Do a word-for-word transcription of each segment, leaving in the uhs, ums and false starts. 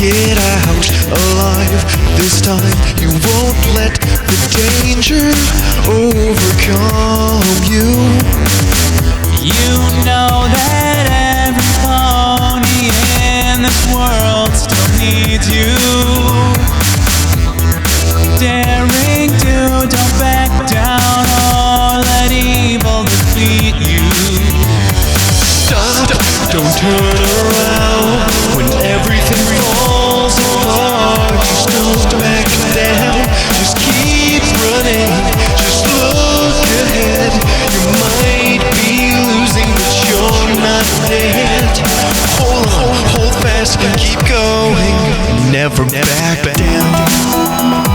it out alive. This time you won't let the danger overcome you. You know that every pony in this world still needs you. Daring to, don't back down or let evil defeat you. Stop, don't turn around when everything falls apart. Just don't back down, just keep running, just look ahead. You might be losing, but you're not dead. Hold on, hold fast, keep going, never back down.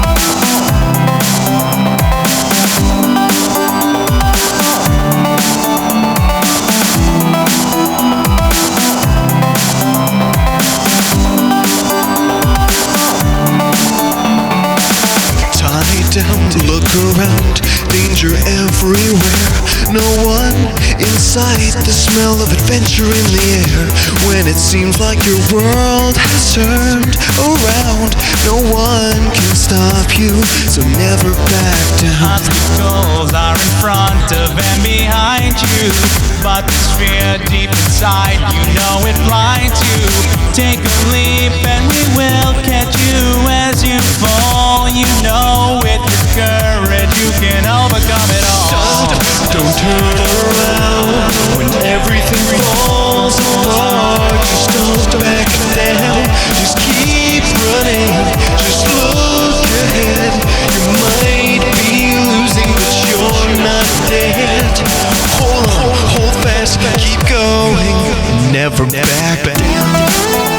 Look around, danger everywhere. No one in sight, the smell of adventure in the air. When it seems like your world has turned around, no one can stop you, so never back down. Obstacles are in front of and behind you, but this fear deep inside, you know it blinds you. Take a leap and we will catch you as you fall. You know with your courage you can overcome it all. Stop, don't turn around when everything falls apart. Just don't back down, just keep running, just look ahead. You might be losing, but you're not dead. Hold on, hold fast, keep going, never back down.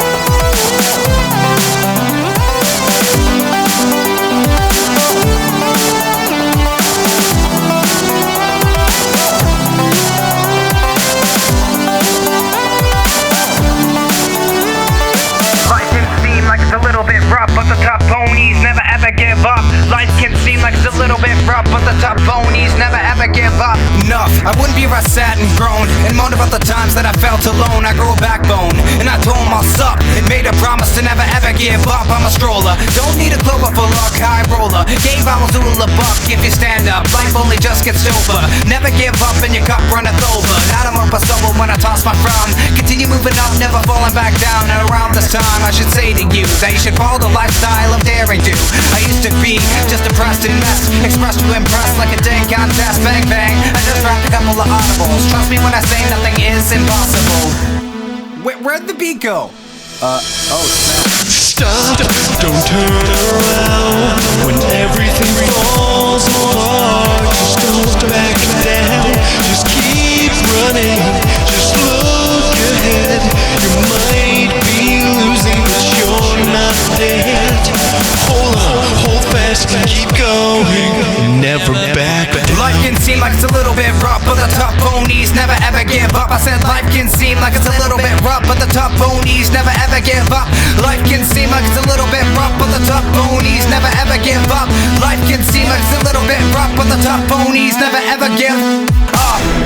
But the top ponies never ever give up. Life can seem like it's a little bit rough, but the top ponies never ever give up. Enough, I wouldn't be where I sat and groaned and moaned about the times that I felt alone. I grew a backbone and I told myself and made a promise to never ever give up. I'm a stroller, don't need a clover for luck, high roller. Game vowels to a buck if you stand up. Life only just gets over. Never give up and your cup runneth over. Now I'm up a sober when I toss my frown. Continue moving up, never falling back down. And around this time I should say to you that you should follow the lifestyle of daring do. I used to be just depressed and messed, expressed to impress like a day contest. Bang bang, I just rapped a couple of audibles. Trust me when I say nothing is impossible. Where, where'd the beat go? Uh, oh snap. Stop, don't turn around when everything falls apart. Just don't back down, just keep running, just look ahead. You might be losing, but you're not dead. Hold on, hold fast, keep going, never back down. Life can seem like it's a little bit rough, but the top ponies never ever give up. I said life can seem like it's a little bit rough, but the top ponies never ever give up. Life can seem like it's a little bit rough, but the top ponies never ever give up. Life can seem like it's a little bit rough, but the top ponies never ever give up.